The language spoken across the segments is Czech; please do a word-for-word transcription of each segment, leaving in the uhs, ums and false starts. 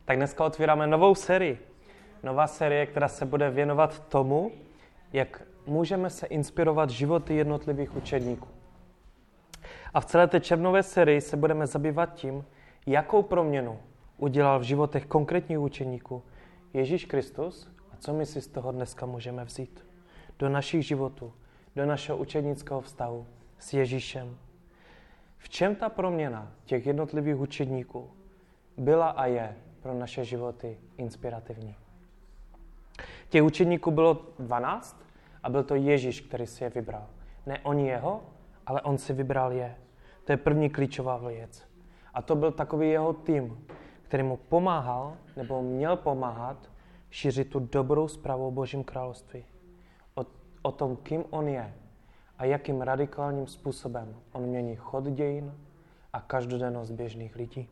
Tak dneska otvíráme novou sérii. Nová série, která se bude věnovat tomu, jak můžeme se inspirovat životy jednotlivých učedníků. A v celé té červnové sérii se budeme zabývat tím, jakou proměnu udělal v životech konkrétních učedníků Ježíš Kristus a co my si z toho dneska můžeme vzít do našich životů, do našeho učednického vztahu s Ježíšem. V čem ta proměna těch jednotlivých učedníků byla a je pro naše životy inspirativní? Těch učedníků bylo dvanáct a byl to Ježíš, který si je vybral. Ne oni jeho, ale on si vybral je. To je první klíčová věc. A to byl takový jeho tým, který mu pomáhal, nebo měl pomáhat, šířit tu dobrou zprávu o Božím království. O, o tom, kým on je a jakým radikálním způsobem on mění chod dějin a každodennost běžných lidí.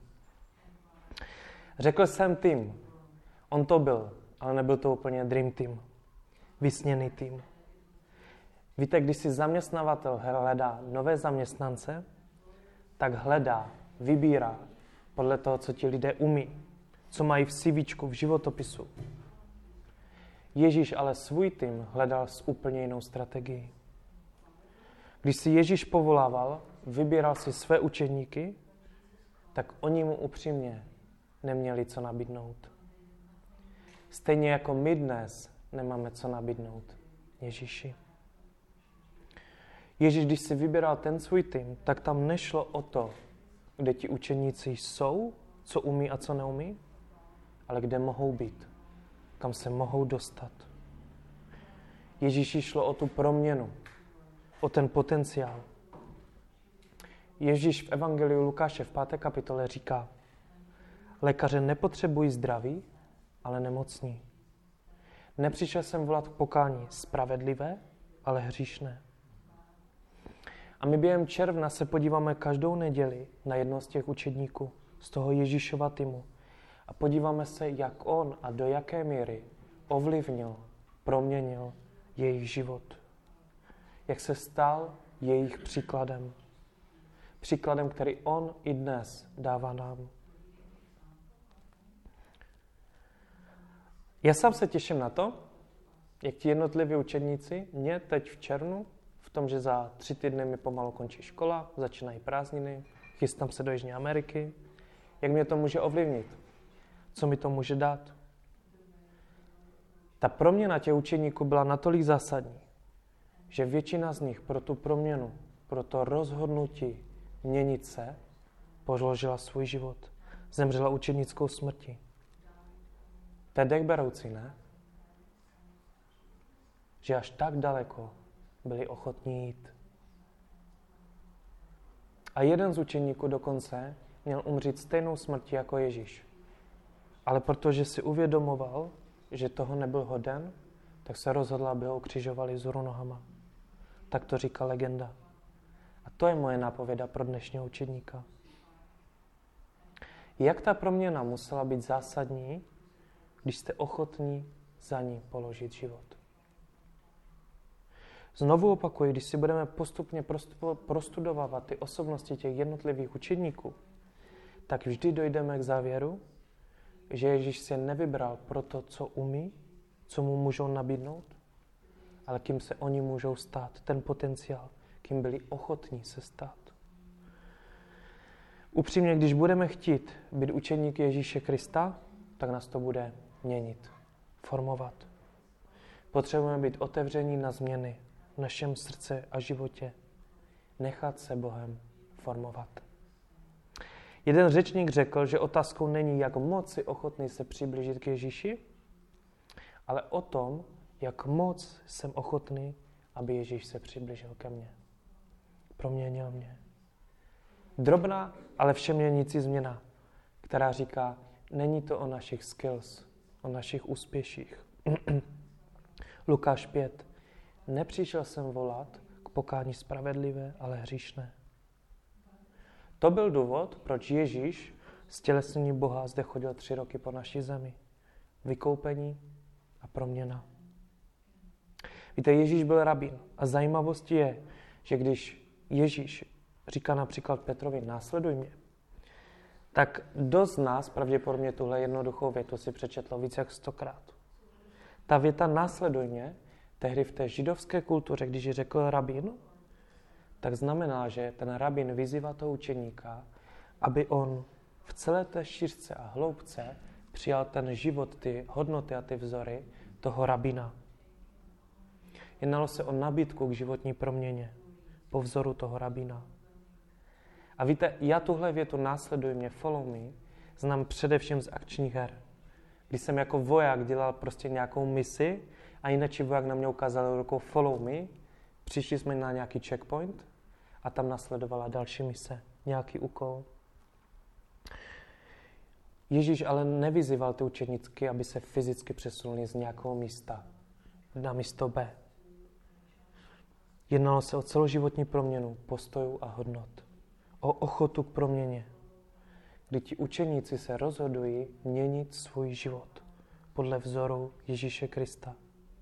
Řekl jsem tým. On to byl, ale nebyl to úplně dream team. Vysněný tým. Víte, když si zaměstnavatel hledá nové zaměstnance, tak hledá, vybírá podle toho, co ti lidé umí, co mají v CVčku, v životopisu. Ježíš ale svůj tým hledal s úplně jinou strategií. Když si Ježíš povolával, vybíral si své učedníky, tak oni mu upřímně neměli co nabídnout. Stejně jako my dnes nemáme co nabídnout Ježíši. Ježíš, když si vybíral ten svůj tým, tak tam nešlo o to, kde ti učeníci jsou, co umí a co neumí, ale kde mohou být, kam se mohou dostat. Ježíši šlo o tu proměnu, o ten potenciál. Ježíš v Evangeliu Lukáše v páté kapitole říká: lékaře nepotřebují zdraví, ale nemocní. Nepřišel jsem volat k pokání spravedlivé, ale hříšné. A my během června se podíváme každou neděli na jednoho z těch učedníků, z toho Ježíšova týmu. A podíváme se, jak on a do jaké míry ovlivnil, proměnil jejich život. Jak se stal jejich příkladem. Příkladem, který on i dnes dává nám. Já sám se těším na to, jak ti jednotliví učedníci mě teď v červnu, v tom, že za tři týdny mi pomalu končí škola, začínají prázdniny, chystám se do Jižní Ameriky, jak mě to může ovlivnit, co mi to může dát. Ta proměna těch učedníků byla natolik zásadní, že většina z nich pro tu proměnu, pro to rozhodnutí měnit se, položila svůj život. Zemřela učednickou smrtí. To je dechberoucí, ne? Že až tak daleko byli ochotní jít. A jeden z učeníků dokonce měl umřít stejnou smrtí jako Ježíš. Ale protože si uvědomoval, že toho nebyl hoden, tak se rozhodl, aby ho ukřižovali vzhůru nohama. Tak to říká legenda. A to je moje nápověda pro dnešního učedníka. Jak ta proměna musela být zásadní, když jste ochotní za ní položit život. Znovu opakuji, když si budeme postupně prostudovávat ty osobnosti těch jednotlivých učedníků, tak vždy dojdeme k závěru, že Ježíš si nevybral pro to, co umí, co mu můžou nabídnout, ale kým se oni můžou stát, ten potenciál, kým byli ochotní se stát. Upřímně, když budeme chtít být učedníky Ježíše Krista, tak nás to bude měnit, formovat. Potřebujeme být otevření na změny v našem srdci a životě. Nechat se Bohem formovat. Jeden řečník řekl, že otázkou není, jak moc si ochotný se přiblížit k Ježíši, ale o tom, jak moc jsem ochotný, aby Ježíš se přiblížil ke mně. Proměnil mě. Drobná, ale všeměnící změna, která říká, není to o našich skills, o našich úspěších. Lukáš pět. Nepřišel jsem volat k pokání spravedlivé, ale hříšné. To byl důvod, proč Ježíš ztělesnění Boha zde chodil tři roky po naší zemi. Vykoupení a proměna. Víte, Ježíš byl rabín a zajímavostí je, že když Ježíš říká například Petrovi, následuj mě, tak dost z nás pravděpodobně tuhle jednoduchou větu si přečetlo více jak stokrát. Ta věta následuj mě, tehdy v té židovské kultuře, když ji řekl rabín, tak znamená, že ten rabín vyzývá toho učeníka, aby on v celé té šířce a hloubce přijal ten život, ty hodnoty a ty vzory toho rabína. Jednalo se o nabídku k životní proměně po vzoru toho rabína. A víte, já tuhle větu následuj mě, follow me, znám především z akčních her. Když jsem jako voják dělal prostě nějakou misi a jinak voják na mě ukázal rukou follow me, přišli jsme na nějaký checkpoint a tam nasledovala další mise, nějaký úkol. Ježíš ale nevyzýval ty učedníky, aby se fyzicky přesunuli z nějakého místa na místo B. Jednalo se o celoživotní proměnu postojů a hodnot. O ochotu k proměně, kdy ti učeníci se rozhodují měnit svůj život podle vzoru Ježíše Krista.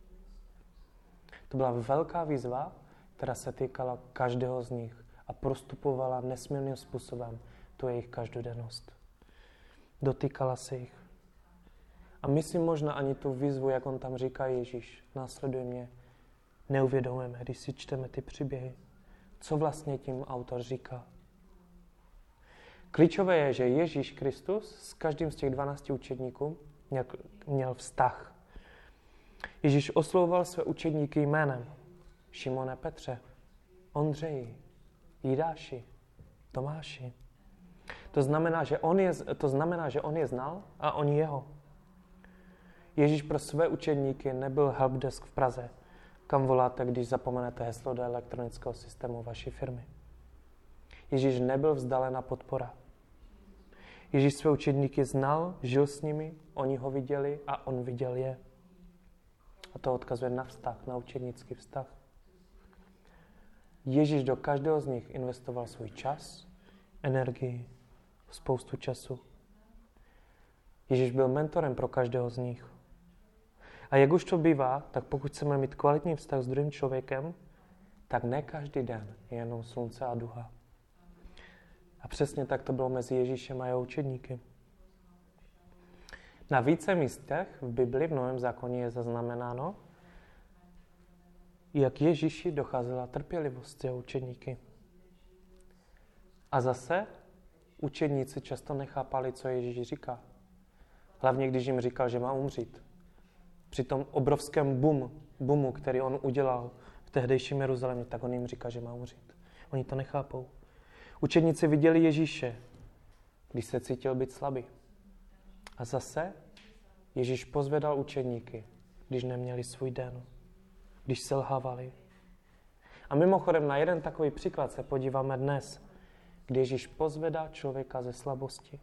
To byla velká výzva, která se týkala každého z nich a prostupovala nesmírným způsobem tu jejich každodennost. Dotýkala se jich. A my si možná ani tu výzvu, jak on tam říká Ježíš, následuje mě, neuvědomujeme, když si čteme ty příběhy. Co vlastně tím autor říká? Klíčové je, že Ježíš Kristus s každým z těch dvanácti učedníků měl vztah. Ježíš oslovoval své učedníky jménem. Šimone Petře, Ondřeji, Jidáši, Tomáši. To znamená, že on je, to znamená, že on je znal a oni jeho. Ježíš pro své učedníky nebyl helpdesk v Praze, kam voláte, když zapomenete heslo do elektronického systému vaší firmy. Ježíš nebyl vzdálená podpora. Ježíš své učedníky znal, žil s nimi, oni ho viděli a on viděl je. A to odkazuje na vztah, na učednický vztah. Ježíš do každého z nich investoval svůj čas, energii, spoustu času. Ježíš byl mentorem pro každého z nich. A jak už to bývá, tak pokud chceme mít kvalitní vztah s druhým člověkem, tak ne každý den je jenom slunce a duha. A přesně tak to bylo mezi Ježíšem a jeho učedníky. Na více místech v Bibli, v Novém zákoně je zaznamenáno, jak Ježíši docházela trpělivost jeho učedníky. A zase učedníci často nechápali, co Ježíš říká. Hlavně, když jim říkal, že má umřít. Při tom obrovském boom, boomu, který on udělal v tehdejším Jeruzalémě, tak on jim říká, že má umřít. Oni to nechápou. Učedníci viděli Ježíše, když se cítil být slabý. A zase Ježíš pozvedal učedníky, když neměli svůj den, když selhávali. A mimochodem na jeden takový příklad se podíváme dnes, kdy Ježíš pozvedá člověka ze slabosti.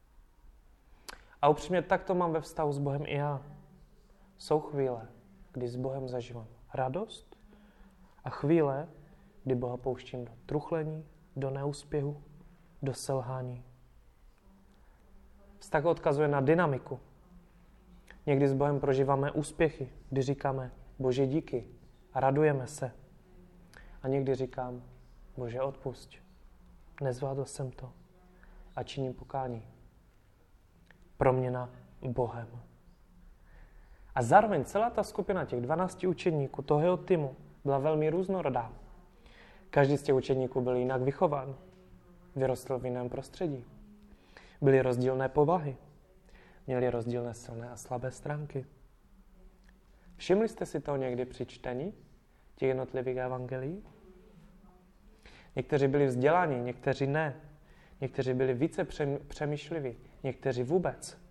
A upřímně tak to mám ve vztahu s Bohem i já. Jsou chvíle, kdy s Bohem zažívám radost a chvíle, kdy Boha pouštím do truchlení, do neúspěchu, do selhání. Vztah odkazuje na dynamiku. Někdy s Bohem prožíváme úspěchy, kdy říkáme Bože díky a radujeme se. A někdy říkám Bože odpusť, nezvládl jsem to a činím pokání. Proměna Bohem. A zároveň celá ta skupina těch dvanácti učedníků, toho jeho týmu, byla velmi různorodá. Každý z těch učedníků byl jinak vychován. Vyrostl v jiném prostředí. Byly rozdílné povahy. Měli rozdílné silné a slabé stránky. Všimli jste si to někdy při čtení těch jednotlivých evangelií? Někteří byli vzdělaní, někteří ne. Někteří byli více přemýšliví, někteří vůbec.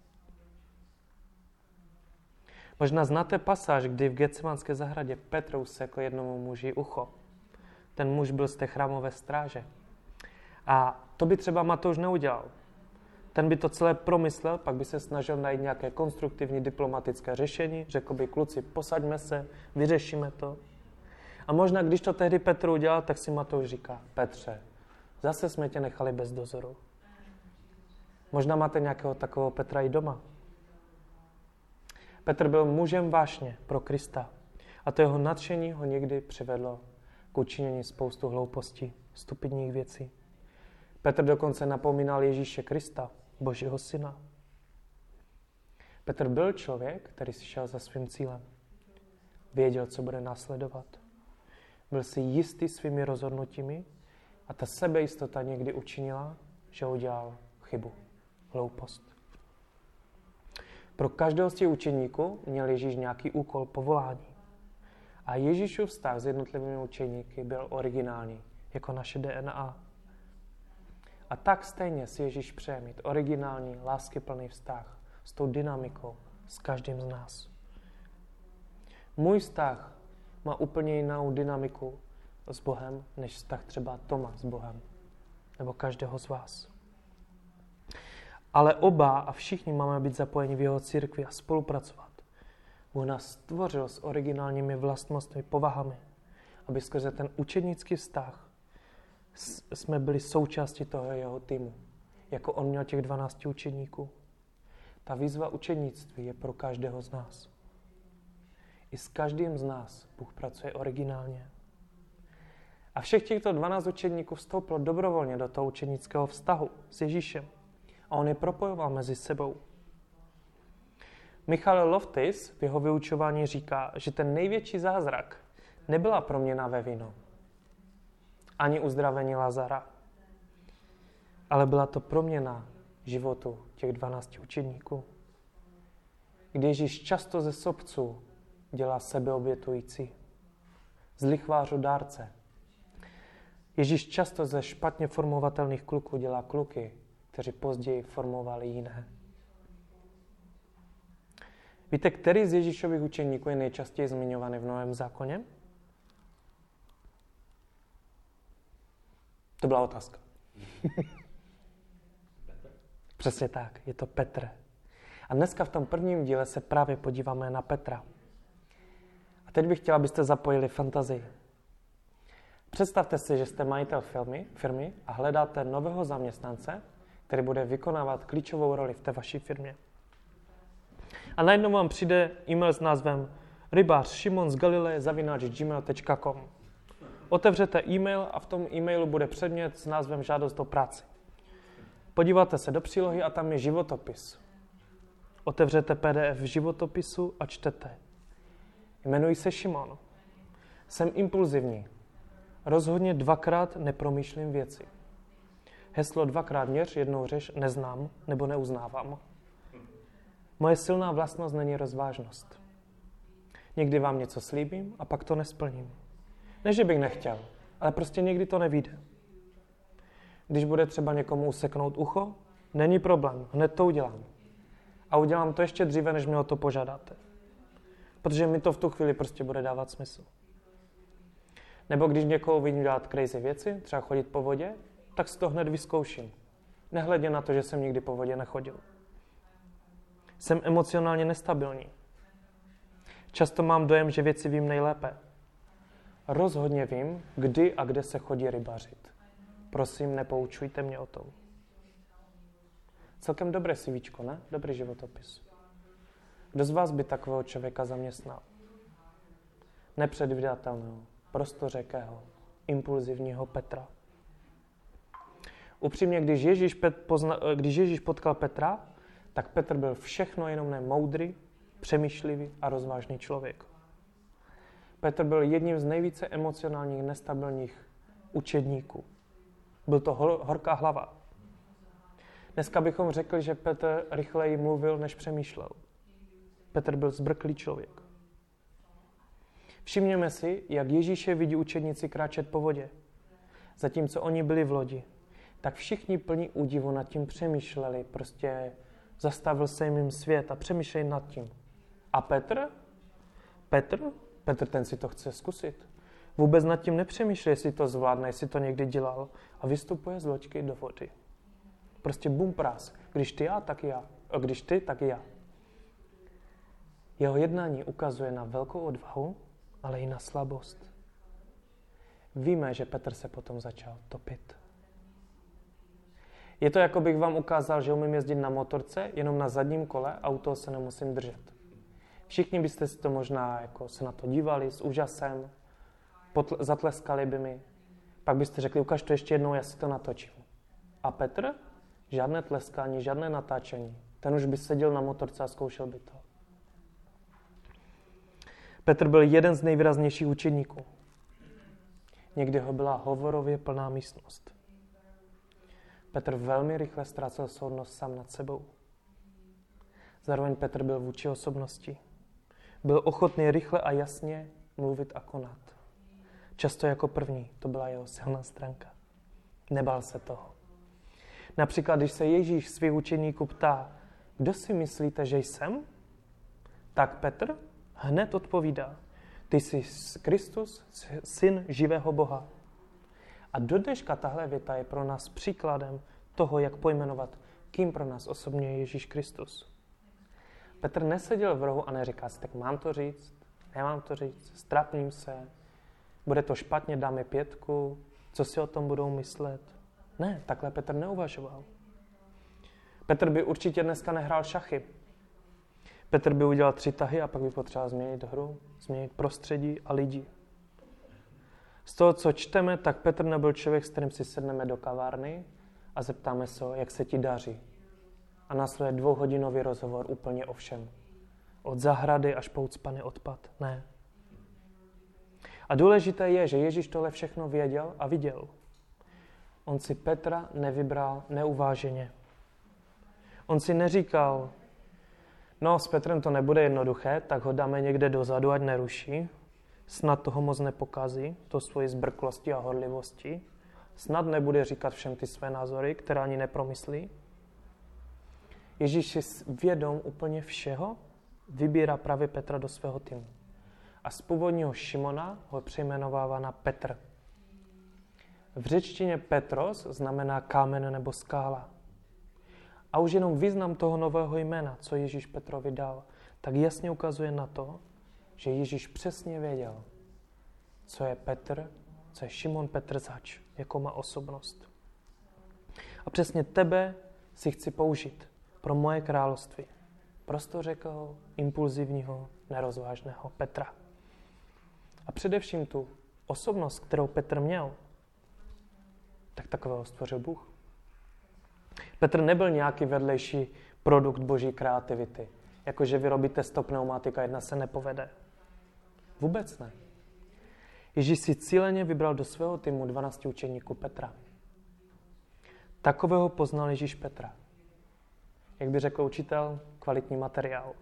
Možná znáte pasáž, kdy v Getsemanské zahradě Petr usekl jednomu muži ucho. Ten muž byl z té chrámové stráže. A to by třeba Matouš neudělal. Ten by to celé promyslel, pak by se snažil najít nějaké konstruktivní diplomatické řešení, řekl by kluci, posaďme se, vyřešíme to. A možná, když to tehdy Petr udělal, tak si Matouš říká, Petře, zase jsme tě nechali bez dozoru. Možná máte nějakého takového Petra i doma. Petr byl mužem vášně pro Krista a to jeho nadšení ho někdy přivedlo k učinění spoustu hloupostí, stupidních věcí. Petr dokonce napomínal Ježíše Krista Božího syna. Petr byl člověk, který si šel za svým cílem. Věděl, co bude následovat. Byl si jistý svými rozhodnutími a ta sebejistota někdy učinila, že udělal chybu, hloupost. Pro každého z těch učeníků měl Ježíš nějaký úkol, povolání. A Ježíšův vztah s jednotlivými učeníky byl originální, jako naše D N A. A tak stejně si Ježíš přeje mít originální, láskyplný vztah s tou dynamikou, s každým z nás. Můj vztah má úplně jinou dynamiku s Bohem, než vztah třeba Toma s Bohem, nebo každého z vás. Ale oba a všichni máme být zapojeni v jeho církvi a spolupracovat. Bůh nás stvořil s originálními vlastnostmi, povahami, aby skrze ten učednický vztah jsme byli součástí toho jeho týmu, jako on měl těch dvanácti učedníků. Ta výzva učednictví je pro každého z nás. I s každým z nás Bůh pracuje originálně. A všech těchto dvanáct učedníků vstoupilo dobrovolně do toho učednického vztahu s Ježíšem. A on je propojoval mezi sebou. Michal Loftis v jeho vyučování říká, že ten největší zázrak nebyla proměna ve víno, ani uzdravení Lazara, ale byla to proměna životu těch dvanácti učedníků. Kdy Ježíš často ze sobců dělá sebeobětující, z lichvářů dárce. Ježíš často ze špatně formovatelných kluků dělá kluky, kteří později formovali jiné. Víte, který z Ježíšových učeníků je nejčastěji zmiňovaný v Novém zákoně? To byla otázka. Přesně tak, je to Petr. A dneska v tom prvním díle se právě podíváme na Petra. A teď bych chtěla, abyste zapojili fantazii. Představte si, že jste majitel firmy, firmy a hledáte nového zaměstnance, který bude vykonávat klíčovou roli v té vaší firmě. A najednou vám přijde e-mail s názvem rybář Šimon z Galileje zavináč gmail tečka com. Otevřete e-mail a v tom e-mailu bude předmět s názvem žádost o práci. Podíváte se do přílohy a tam je životopis. Otevřete P D F v životopisu a čtete. Jmenuji se Šimon. Jsem impulzivní. Rozhodně dvakrát nepromýšlím věci. Heslo dvakrát měř, jednou řeš neznám nebo neuznávám. Moje silná vlastnost není rozvážnost. Někdy vám něco slíbím a pak to nesplním. Ne, že bych nechtěl, ale prostě někdy to nevyjde. Když bude třeba někomu useknout ucho, není problém, hned to udělám. A udělám to ještě dříve, než mě o to požádáte. Protože mi to v tu chvíli prostě bude dávat smysl. Nebo když někoho vidím dělat crazy věci, třeba chodit po vodě, tak si to hned vyzkouším. Nehledě na to, že jsem nikdy po vodě nechodil. Jsem emocionálně nestabilní. Často mám dojem, že věci vím nejlépe. Rozhodně vím, kdy a kde se chodí rybařit. Prosím, nepoučujte mě o tom. Celkem dobré CVčko, ne? Dobrý životopis. Kdo z vás by takového člověka zaměstnal? Nepředvídatelného, prostořekého, impulzivního Petra. Upřímně, když Ježíš, Pet pozna, když Ježíš potkal Petra, tak Petr byl všechno jenom ne moudrý, přemýšlivý a rozvážný člověk. Petr byl jedním z nejvíce emocionálních, nestabilních učedníků. Byl to hor, horká hlava. Dneska bychom řekli, že Petr rychleji mluvil, než přemýšlel. Petr byl zbrklý člověk. Všimněme si, jak Ježíše vidí učedníci kráčet po vodě. Zatímco oni byli v lodi, tak všichni plní údivu nad tím přemýšleli. Prostě zastavil se jim svět a přemýšleli nad tím. A Petr? Petr? Petr ten si to chce zkusit. Vůbec nad tím nepřemýšlí, jestli to zvládne, jestli to někdy dělal. A vystupuje z loďky do vody. Prostě bum prás. Když ty já, tak já. A když ty, tak já. Jeho jednání ukazuje na velkou odvahu, ale i na slabost. Víme, že Petr se potom začal topit. Je to, jako bych vám ukázal, že umím jezdit na motorce, jenom na zadním kole a u toho se nemusím držet. Všichni byste si to možná jako se na to dívali s úžasem, potl- zatleskali by mi. Pak byste řekli, ukaž to ještě jednou, já si to natočím. A Petr? Žádné tleskání, žádné natáčení. Ten už by seděl na motorce a zkoušel by to. Petr byl jeden z nejvýraznějších učedníků. Někdy ho byla hovorově plná místnost. Petr velmi rychle ztrácel soudnost sám nad sebou. Zároveň Petr byl vůči osobnosti. Byl ochotný rychle a jasně mluvit a konat. Často jako první, to byla jeho silná stránka. Nebál se toho. Například, když se Ježíš svých učeníků ptá, kdo si myslíte, že jsem? Tak Petr hned odpovídá, ty jsi Kristus, syn živého Boha. A do dneška tahle věta je pro nás příkladem toho, jak pojmenovat, kým pro nás osobně je Ježíš Kristus. Petr neseděl v rohu a neříká si, tak mám to říct, nemám to říct, strapním se, bude to špatně, dáme pětku, co si o tom budou myslet. Ne, takhle Petr neuvažoval. Petr by určitě dneska nehrál šachy. Petr by udělal tři tahy a pak by potřeboval změnit hru, změnit prostředí a lidi. Z toho, co čteme, tak Petr nebyl člověk, s kterým si sedneme do kavárny a zeptáme se, jak se ti daří. A následuje dvouhodinový rozhovor úplně o všem. Od zahrady až po ucpaný odpad. Ne. A důležité je, že Ježíš tohle všechno věděl a viděl. On si Petra nevybral neuváženě. On si neříkal, no s Petrem to nebude jednoduché, tak ho dáme někde dozadu, ať neruší. Snad toho moc nepokazí, to svoji zbrklosti a horlivosti. Snad nebude říkat všem ty své názory, které ani nepromyslí. Ježíš je vědom úplně všeho, vybírá právě Petra do svého týmu. A z původního Šimona ho přejmenovává na Petr. V řečtině Petros znamená kámen nebo skála. A už jenom význam toho nového jména, co Ježíš Petrovi dal, tak jasně ukazuje na to, že Ježíš přesně věděl, co je Petr, co je Šimon Petr zač, jakou má osobnost. A přesně tebe si chci použít pro moje království. Prostořekého, impulzivního, nerozvážného Petra. A především tu osobnost, kterou Petr měl, tak takového stvořil Bůh. Petr nebyl nějaký vedlejší produkt boží kreativity. Jakože vyrobíte sto pneumatik a jedna se nepovede. Vůbec ne. Ježíš si cíleně vybral do svého týmu dvanácti učeníků Petra. Takového poznal Ježíš Petra. Jak by řekl učitel, kvalitní materiál.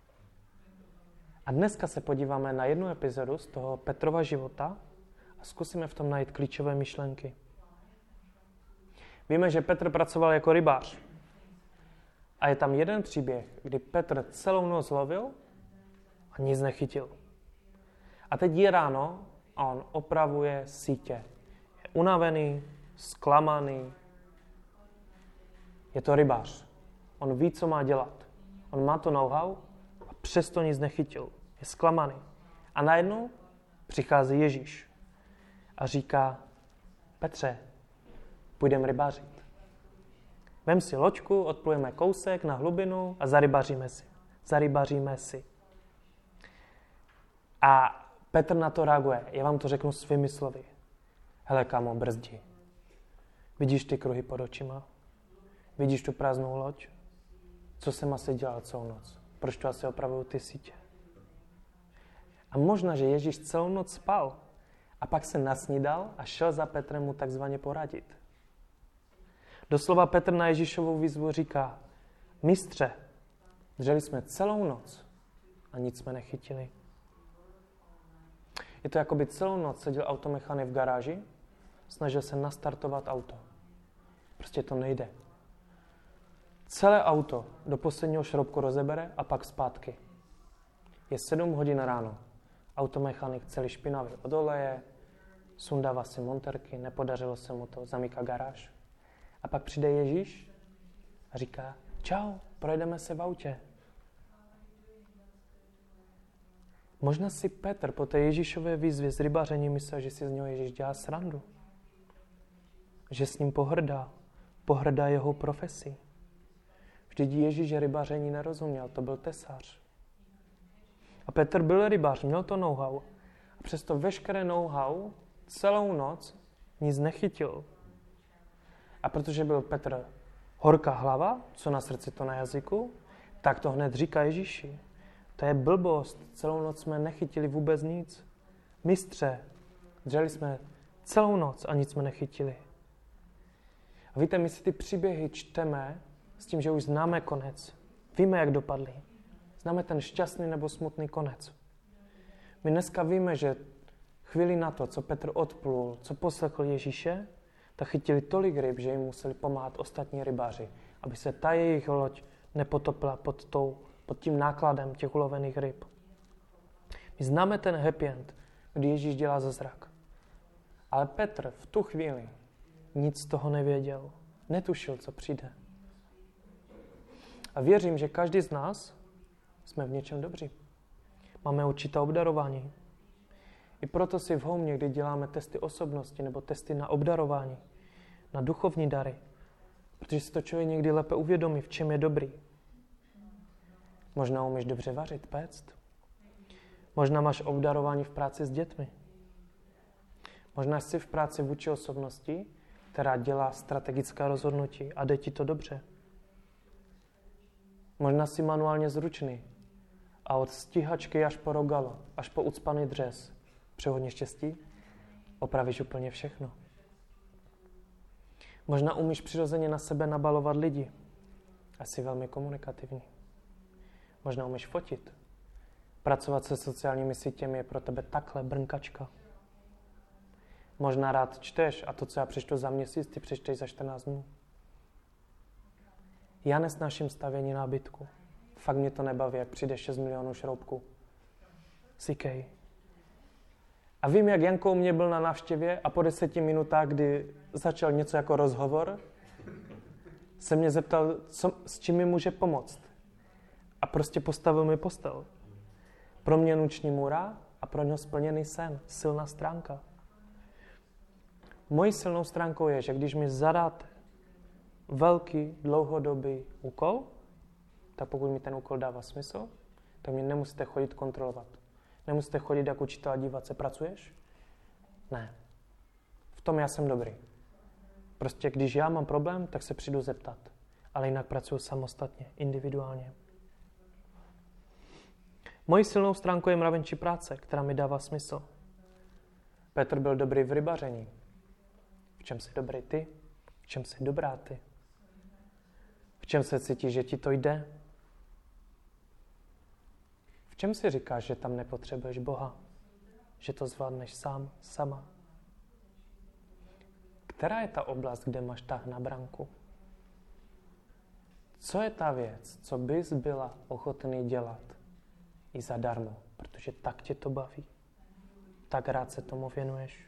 A dneska se podíváme na jednu epizodu z toho Petrova života a zkusíme v tom najít klíčové myšlenky. Víme, že Petr pracoval jako rybář. A je tam jeden příběh, kdy Petr celou noc lovil a nic nechytil. A teď je ráno a on opravuje sítě. Je unavený, zklamaný. Je to rybář. On ví, co má dělat. On má to know-how a přesto nic nechytil. Je zklamaný. A najednou přichází Ježíš a říká, Petře, půjdeme rybařit. Vem si loďku, odplujeme kousek na hlubinu a zarybaříme si. Zarybaříme si. A Petr na to reaguje. Já vám to řeknu svými slovy. Hele, kámo, brzdi. Vidíš ty kruhy pod očima? Vidíš tu prázdnou loď? Co jsem asi dělal celou noc? Proč tu asi opravuju ty sítě? A možná, že Ježíš celou noc spal a pak se nasnídal a šel za Petrem mu takzvaně poradit. Doslova Petr na Ježíšovou výzvu říká, mistře, dřeli jsme celou noc a nic jsme nechytili. Je to, jako by celou noc seděl automechanik v garáži, snažil se nastartovat auto. Prostě to nejde. Celé auto do posledního šroubku rozebere a pak zpátky. Je sedm hodin ráno. Automechanik celý špinavý od oleje, sundává si monterky, nepodařilo se mu to, zamyká garáž. A pak přijde Ježíš a říká, čau, projedeme se v autě. Možná si Petr po té Ježíšové výzvě z rybaření myslel, že si z něho Ježíš dělá srandu. Že s ním pohrdá. Pohrdá jeho profesí. Vždyť Ježíš rybaření nerozuměl, to byl tesař. A Petr byl rybář, měl to know-how. A přesto veškeré know-how celou noc nic nechytil. A protože byl Petr Horká hlava, co na srdci, to na jazyku, tak to hned říká Ježíši. To je blbost, celou noc jsme nechytili vůbec nic. Mistře, dřeli jsme celou noc a nic jsme nechytili. A víte, my si ty příběhy čteme s tím, že už známe konec. Víme, jak dopadly. Známe ten šťastný nebo smutný konec. My dneska víme, že chvíli na to, co Petr odplul, co poslechl Ježíše, tak chytili tolik ryb, že jim museli pomáhat ostatní rybáři, aby se ta jejich loď nepotopila pod, tou, pod tím nákladem těch ulovených ryb. My známe ten happy end, kdy Ježíš dělá zázrak. Ale Petr v tu chvíli nic z toho nevěděl. Netušil, co přijde. A věřím, že každý z nás jsme v něčem dobří. Máme určitá obdarování. I proto si v Home někdy děláme testy osobnosti nebo testy na obdarování, na duchovní dary. Protože si to člověk někdy lépe uvědomí, v čem je dobrý. Možná umíš dobře vařit, péct. Možná máš obdarování v práci s dětmi. Možná jsi v práci vůči osobnosti, která dělá strategická rozhodnutí a jde ti to dobře. Možná jsi manuálně zručný a od stíhačky až po rogalo, až po ucpaný dřez, při hodně štěstí, opravíš úplně všechno. Možná umíš přirozeně na sebe nabalovat lidi a jsi velmi komunikativní. Možná umíš fotit. Pracovat se sociálními sítěmi je pro tebe takhle brnkačka. Možná rád čteš a to, co já přečtu za měsíc, ty přečteš za čtrnáct dnů. Já nesnáším stavění nábytku. Fakt mě to nebaví, jak přijde šest milionů šroubků. C K. A vím, jak Janko u mě byl na návštěvě a po deseti minutách, kdy začal něco jako rozhovor, se mě zeptal, co, s čím mi může pomoct. A prostě postavil mi postel. Pro mě noční můra a pro něho splněný sen. Silná stránka. Mojí silnou stránkou je, že když mi zadáte velký, dlouhodobý úkol, tak pokud mi ten úkol dává smysl, tak mě nemusíte chodit kontrolovat. Nemusíte chodit jako učitel a dívat se, pracuješ? Ne. V tom já jsem dobrý. Prostě když já mám problém, tak se přijdu zeptat. Ale jinak pracuji samostatně, individuálně. Mojí silnou stránkou je mravenčí práce, která mi dává smysl. Petr byl dobrý v rybaření. V čem jsi dobrý ty? V čem jsi dobrá ty? V čem se cítíš, že ti to jde? V čem si říkáš, že tam nepotřebuješ Boha? Že to zvládneš sám, sama? Která je ta oblast, kde máš tah na branku? Co je ta věc, co bys byla ochotný dělat i zadarmo, protože tak tě to baví? Tak rád se tomu věnuješ?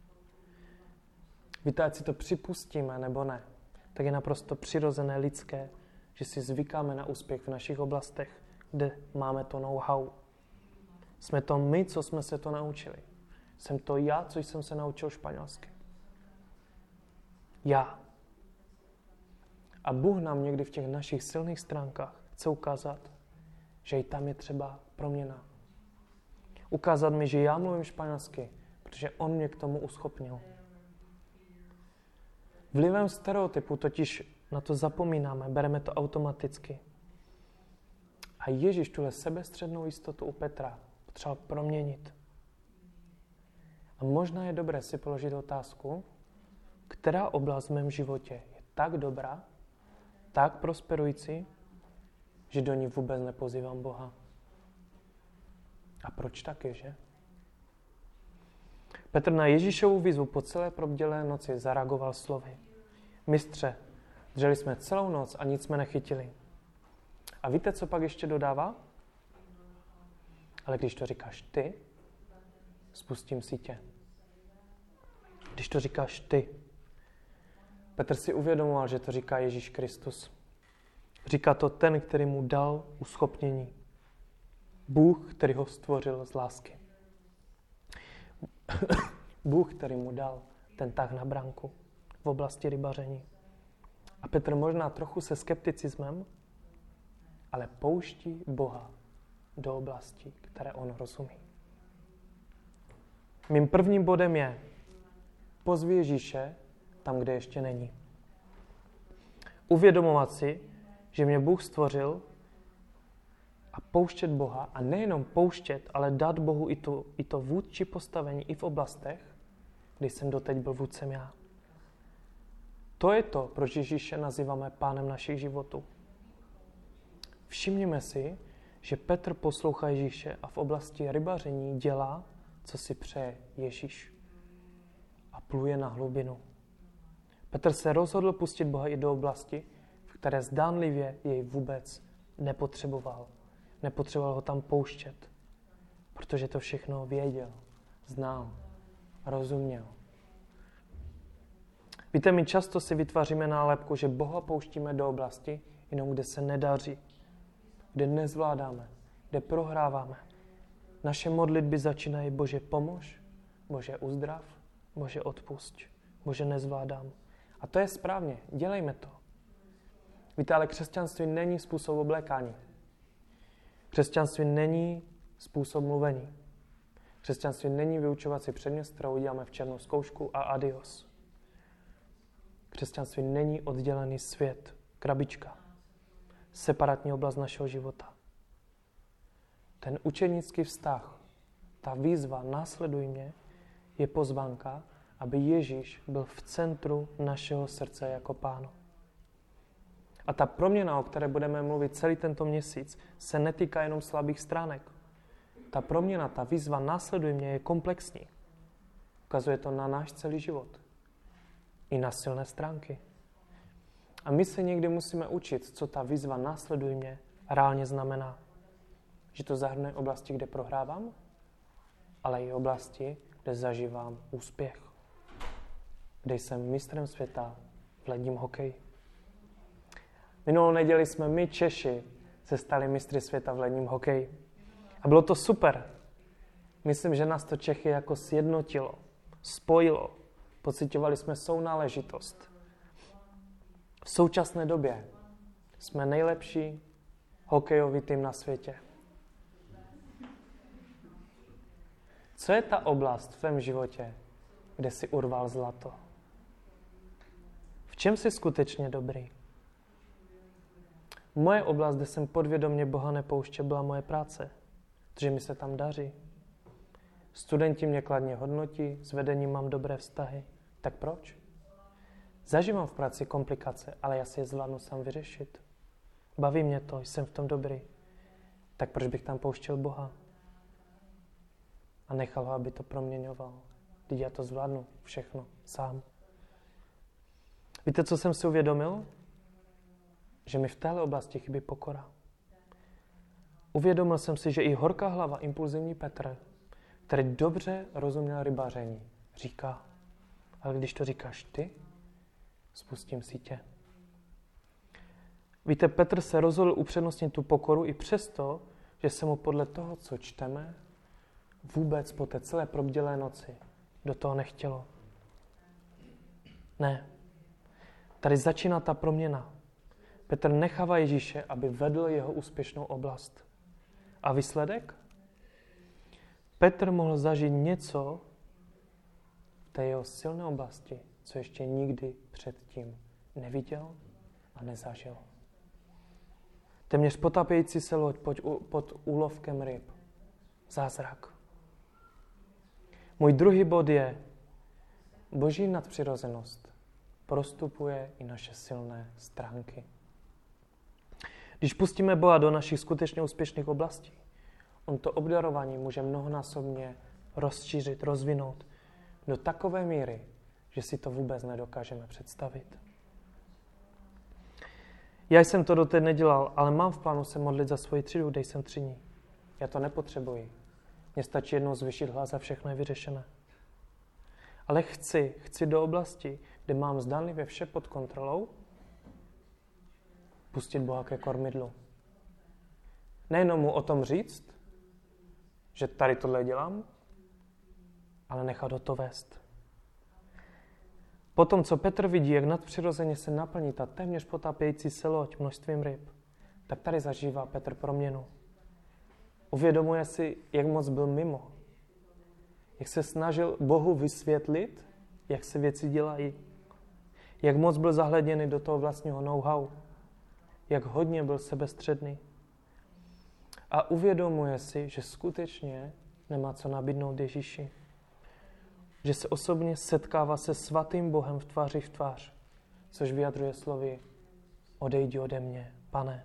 Víte, ať si to připustíme nebo ne, tak je naprosto přirozené lidské, že si zvykáme na úspěch v našich oblastech, kde máme to know-how. Jsme to my, co jsme se to naučili. Jsem to já, co jsem se naučil španělsky. Já. A Bůh nám někdy v těch našich silných stránkách chce ukázat, že i tam je třeba proměna. Ukázat mi, že já mluvím španělsky, protože on mě k tomu uschopnil. Vlivem stereotypu totiž na to zapomínáme, bereme to automaticky. A Ježíš tuhle sebestřednou jistotu u Petra potřeboval proměnit. A možná je dobré si položit otázku, která oblast v mém životě je tak dobrá, tak prosperující, že do ní vůbec nepozývám Boha. A proč taky, že? Petr na Ježíšovu výzvu po celé probdělé noci zareagoval slovy. Mistře, dřeli jsme celou noc a nic jsme nechytili. A víte, co pak ještě dodává? Ale když to říkáš ty, spustím sítě. Když to říkáš ty. Petr si uvědomoval, že to říká Ježíš Kristus. Říká to ten, který mu dal uschopnění. Bůh, který ho stvořil z lásky. Bůh, který mu dal ten tah na branku v oblasti rybaření. A Petr možná trochu se skepticismem, ale pouští Boha do oblasti, které on rozumí. Mým prvním bodem je pozvi Ježíše tam, kde ještě není. Uvědomovat si, že mě Bůh stvořil a pouštět Boha a nejenom pouštět, ale dát Bohu i to, i to vůdčí postavení i v oblastech, kdy jsem doteď byl vůdcem já. To je to, proč Ježíše nazýváme pánem našich životů. Všimněme si, že Petr poslouchá Ježíše a v oblasti rybaření dělá, co si přeje Ježíš. A pluje na hlubinu. Petr se rozhodl pustit Boha i do oblasti, v které zdánlivě jej vůbec nepotřeboval. Nepotřeboval ho tam pouštět, protože to všechno věděl, znal, rozuměl. Víte, my často si vytváříme nálepku, že Boha pouštíme do oblasti, jenom kde se nedaří, kde nezvládáme, kde prohráváme. Naše modlitby začínají Bože pomož, Bože uzdrav, Bože odpusť, Bože nezvládám. A to je správně, dělejme to. Víte, ale křesťanství není způsob oblékání. Křesťanství není způsob mluvení. Křesťanství není vyučovací předmět, kterou uděláme v černou zkoušku a adios. Křesťanství není oddělený svět, krabička, separátní oblast našeho života. Ten učednický vztah, ta výzva následuj mě, je pozvánka, aby Ježíš byl v centru našeho srdce jako Pánu. A ta proměna, o které budeme mluvit celý tento měsíc, se netýká jenom slabých stránek. Ta proměna, ta výzva následuj mě je komplexní. Ukazuje to na náš celý život. I na silné stránky. A my se někdy musíme učit, co ta výzva následuj mě reálně znamená. Že to zahrnuje oblasti, kde prohrávám, ale i oblasti, kde zažívám úspěch. Kde jsem mistrem světa v ledním hokeji. Minulou neděli jsme my Češi se stali mistry světa v ledním hokeji. A bylo to super. Myslím, že nás to Čechy jako sjednotilo, spojilo. Pociťovali jsme sounáležitost. V současné době jsme nejlepší hokejový tým na světě. Co je ta oblast v tvém životě, kde jsi urval zlato? V čem jsi skutečně dobrý? Moje oblast, kde jsem podvědomě Boha nepouštěl, byla moje práce. Protože mi se tam daří. Studenti mě kladně hodnotí, s vedením mám dobré vztahy. Tak proč? Zažívám v práci komplikace, ale já si je zvládnu sám vyřešit. Baví mě to, jsem v tom dobrý. Tak proč bych tam pouštěl Boha? A nechal ho, aby to proměňoval. Teď já to zvládnu všechno sám. Víte, co jsem si uvědomil? Že mi v téhle oblasti chybí pokora. Uvědomil jsem si, že i horká hlava, impulzivní Petr, který dobře rozuměl rybaření, říká, ale když to říkáš ty, spustím si tě. Víte, Petr se rozhodl upřednostnit tu pokoru i přesto, že se mu podle toho, co čteme, vůbec po té celé probdělé noci do toho nechtělo. Ne. Tady začíná ta proměna. Petr nechává Ježíše, aby vedl jeho úspěšnou oblast. A výsledek? Petr mohl zažít něco v té jeho silné oblasti, co ještě nikdy předtím neviděl a nezažil. Téměř potapějící se loď pod, pod úlovkem ryb. Zázrak. Můj druhý bod je, Boží nadpřirozenost prostupuje i naše silné stránky. Když pustíme Boha do našich skutečně úspěšných oblastí, on to obdarování může mnohonásobně rozšířit, rozvinout do takové míry, že si to vůbec nedokážeme představit. Já jsem to doteď nedělal, ale mám v plánu se modlit za svoji třídu, kde jsem třídní. Já to nepotřebuji. Mně stačí jednou zvyšit hlas a všechno je vyřešené. Ale chci, chci do oblasti, kde mám zdánlivě vše pod kontrolou, pustit Boha ke kormidlu. Nejenom mu o tom říct, že tady tohle dělám, ale nechat ho to vést. Potom, co Petr vidí, jak nadpřirozeně se naplní ta téměř potápějící se loď množstvím ryb, tak tady zažívá Petr proměnu. Uvědomuje si, jak moc byl mimo. Jak se snažil Bohu vysvětlit, jak se věci dělají. Jak moc byl zahleděný do toho vlastního know-how. Jak hodně byl sebestředný. A uvědomuje si, že skutečně nemá co nabídnout Ježíši. Že se osobně setkává se svatým Bohem v tváři v tvář, což vyjadřuje slovy odejdi ode mě, Pane.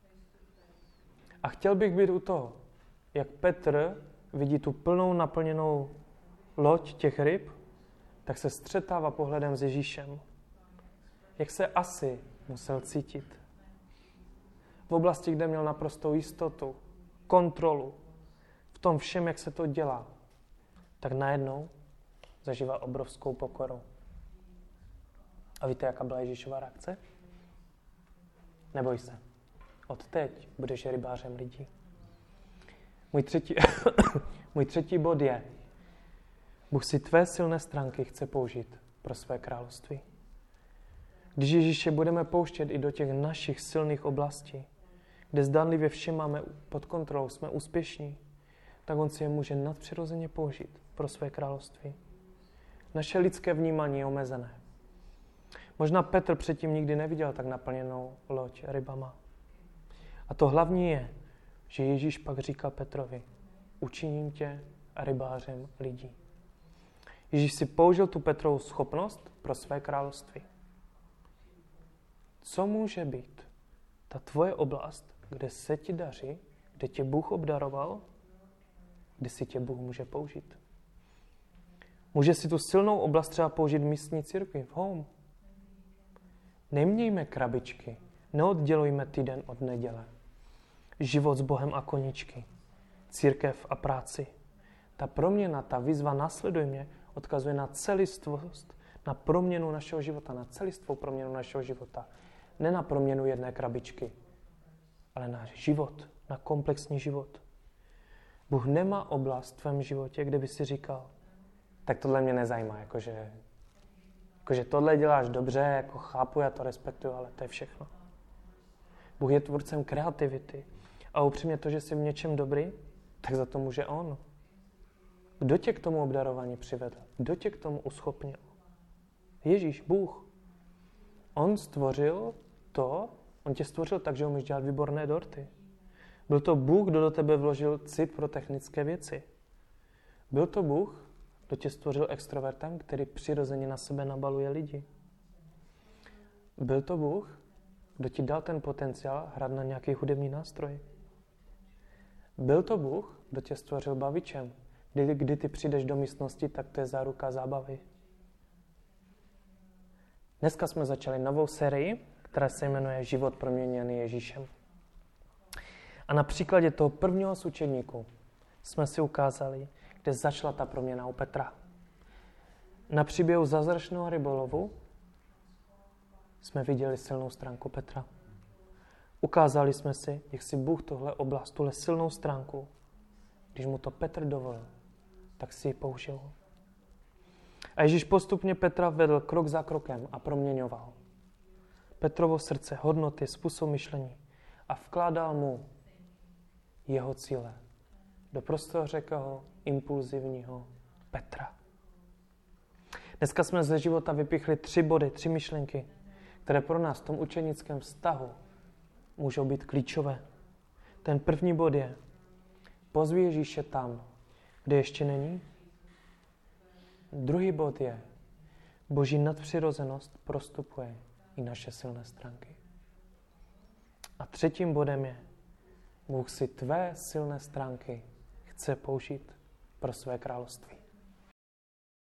A chtěl bych být u toho, jak Petr vidí tu plnou naplněnou loď těch ryb, tak se střetává pohledem s Ježíšem. Jak se asi musel cítit. V oblasti, kde měl naprostou jistotu, kontrolu, v tom všem, jak se to dělá, tak najednou zažívá obrovskou pokoru. A víte, jaká byla Ježíšova reakce? Neboj se. Od teď budeš rybářem lidí. Můj třetí, můj třetí bod je, Bůh si tvé silné stránky chce použít pro své království. Když Ježíše budeme pouštět i do těch našich silných oblastí, kde zdánlivě vše máme pod kontrolou, jsme úspěšní, tak on si je může nadpřirozeně použít pro své království. Naše lidské vnímání je omezené. Možná Petr předtím nikdy neviděl tak naplněnou loď rybama. A to hlavní je, že Ježíš pak říká Petrovi, učiním tě rybářem lidí. Ježíš si použil tu Petrovu schopnost pro své království. Co může být ta tvoje oblast, kde se ti daří, kde tě Bůh obdaroval, kde si tě Bůh může použít? Může si tu silnou oblast třeba použít v místní církvi, v home. Nemějme krabičky, neoddělujme týden od neděle. Život s Bohem a koníčky, církev a práci. Ta proměna, ta výzva následuj mě, odkazuje na celistvost, na proměnu našeho života, na celistvou proměnu našeho života. Ne na proměnu jedné krabičky, ale na život, na komplexní život. Bůh nemá oblast v tvém životě, kde by si říkal, tak tohle mě nezajímá, jakože, jakože tohle děláš dobře, jako chápu, já to respektuju, ale to je všechno. Bůh je tvůrcem kreativity a upřímně to, že jsi v něčem dobrý, tak za to může on. Kdo tě k tomu obdarování přivedl? Kdo tě k tomu uschopnil? Ježíš, Bůh. On stvořil to, on tě stvořil tak, že umíš dělat výborné dorty. Byl to Bůh, kdo do tebe vložil cit pro technické věci. Byl to Bůh, kdo tě stvořil extrovertem, který přirozeně na sebe nabaluje lidi. Byl to Bůh, kdo ti dal ten potenciál hrát na nějaký hudební nástroj. Byl to Bůh, kdo tě stvořil bavičem. Kdy, kdy ty přijdeš do místnosti, tak to je záruka zábavy. Dneska jsme začali novou sérii, která se jmenuje Život proměněný Ježíšem. A na příkladě toho prvního z učedníků jsme si ukázali, kde začala ta proměna u Petra. Na příběhu zázračného rybolovu jsme viděli silnou stránku Petra. Ukázali jsme si, jak si Bůh tohle oblast, tuhle silnou stránku, když mu to Petr dovolil, tak si ji použil. A Ježíš postupně Petra vedl krok za krokem a proměňoval Petrovo srdce, hodnoty, způsob myšlení a vkládal mu jeho cíle do prostořekého, impulzivního Petra. Dneska jsme ze života vypichli tři body, tři myšlenky, které pro nás v tom učenickém vztahu můžou být klíčové. Ten první bod je, pozvi Ježíše tam, kde ještě není. Druhý bod je, Boží nadpřirozenost prostupuje i naše silné stránky. A třetím bodem je, Bůh si tvé silné stránky chce použít pro své království.